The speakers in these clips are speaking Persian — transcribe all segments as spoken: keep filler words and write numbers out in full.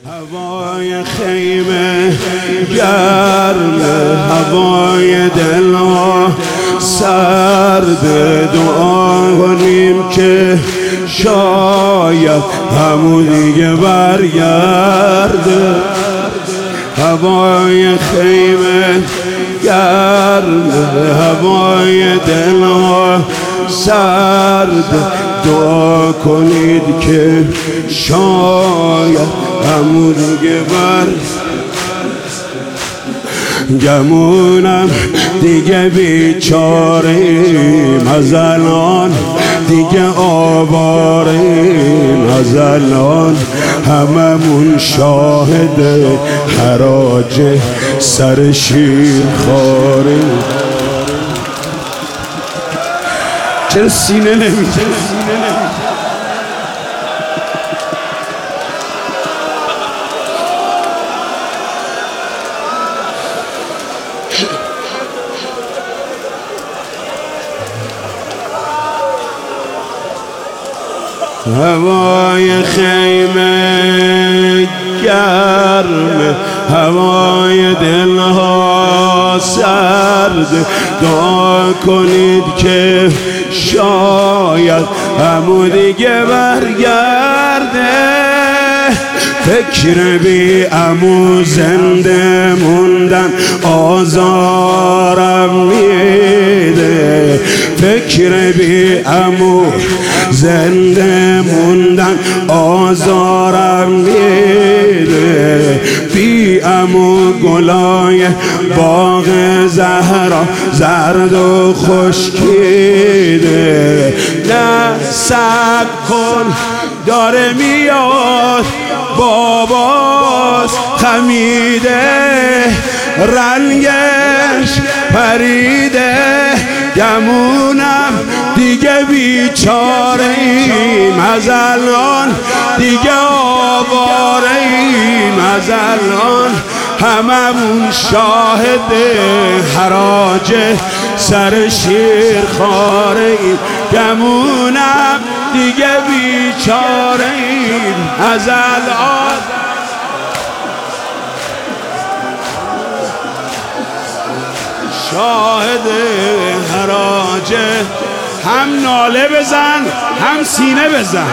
هوای خیمه گرم، هوای دلها سرد، دعا کنیم که شاید همون دیگه برگرده. هوای خیمه گرم، هوای دلها سرد، دعا کنید که شاید همون دیگه بر گمونم دیگه بیچاریم، از الان دیگه آواریم، از الان هممون شاهد حراج سر شیر خاریم. چرا سینه نمیشه؟ هوای خیمه گرم، هوای دلها سرد، دعا کنید که شاید همون دیگه برگرده. فکر بی عمو زنده موندن آزارم میده، فکر بی عمو زنده موندن آزارم میده. بی عمو گلای باغ زهرا زرد و خشکیده. نه صبر کن داره میاد، باباست خمیده، رنگش پریده. گمونم دیگه بیچاره ایم، از الان دیگه آواره ایم، از الان هممون شاهد حراج سر شیر خاره ایم. گمونم دیگه بیچاره ایم، از الان شاهد حراج. هم ناله بزن هم سینه بزن.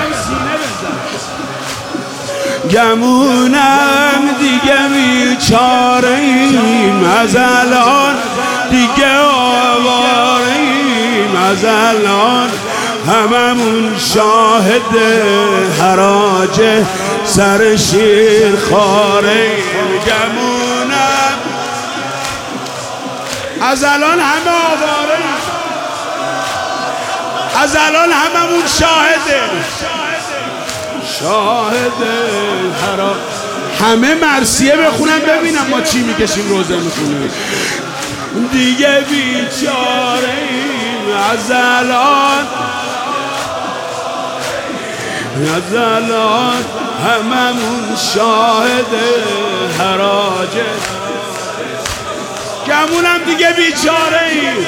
گمونم دیگه بیچاره ایم، از الان دیگه آواره ایم، از الان هممون شاهد حراج سر شیر خاره ایم. گمونم از الان همه آواره ایم، از الان هممون شاهده شاهد حراج. همه مرثیه بخونن ببینم ما چی میکشیم روزه میخونیم. دیگه بیچاره ایم، از الان از الان هممون شاهد حراج. گمونم دیگه بیچاره ایم،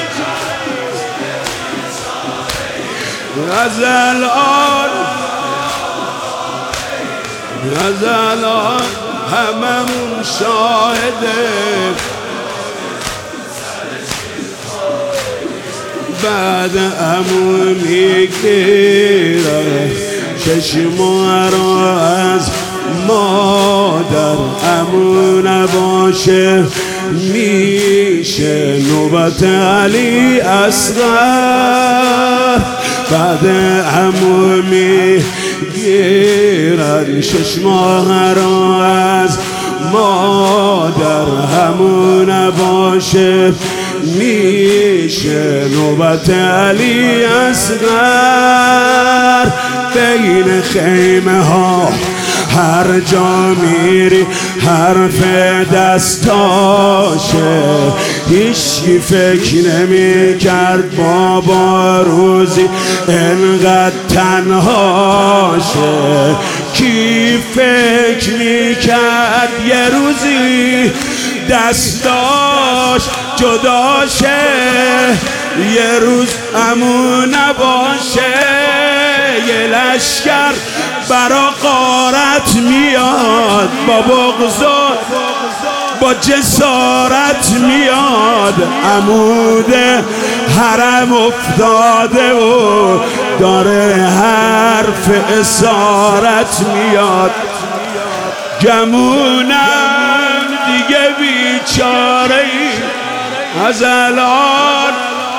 از الان از الان هممون شاهد. بعد عمو میگیره چشما رو از مادر، عمو نباشه میشه نوبت علی اصغر. بعد عمو میگیرن چشما رو از مادر، عمو نباشه میشه نوبت علی اصغر. بین خیمه ها هر جا میری حرف دستاشه، هیچی فکر نمی کرد بابا روزی انقدر تنهاشه. کی فکر می کرد یه روزی دستاش جداشه، یه روز عمو نباشه. یه لشکر برا غارت میاد، با بغض با جسارت میاد. عمود حرم افتاده و داره حرف اسارت میاد. گمونم دیگه بیچاره ای از الان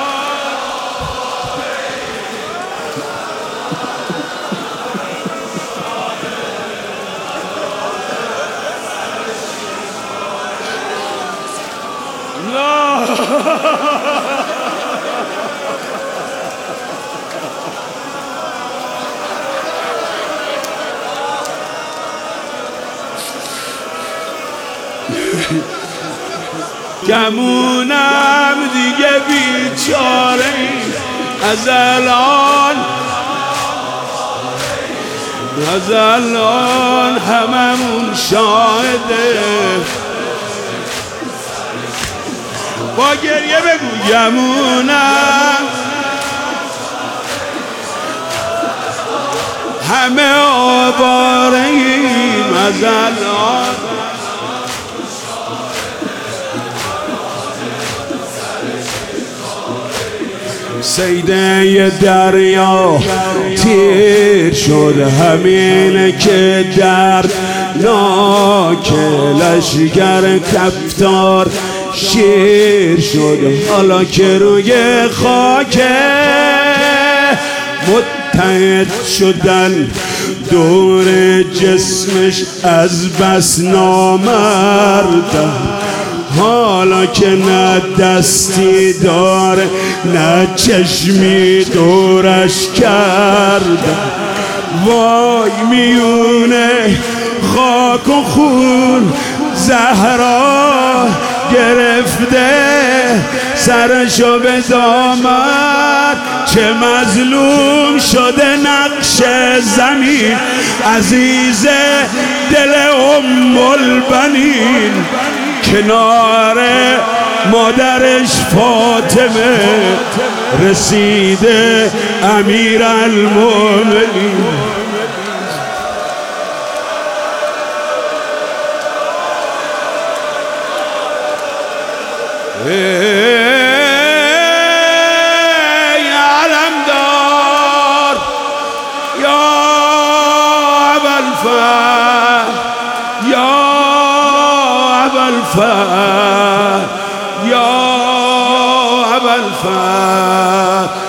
گمونم دیگه بیچاره از الان از الان هممون شاهده. با گریه بگو گمونم همه آواره ایم از الان. سیده دریا تیر شد همین که درد ناک لشگر کفتار شیر شد. حالا که روی خاک متحد شدن دور جسمش از بس نامردن. حالا که نه دستی داره نه چشمی دورش کرده، وای میونه خاک و خون زهرا گرفته سرشو به دامن. چه مظلوم شده نقش زمین عزیز دل ام البنین. کنار مادرش فاطمه رسیده امیر المومنین. ای علمدار یا ابوالفضل یا ابوالفضل یا ابوالفضل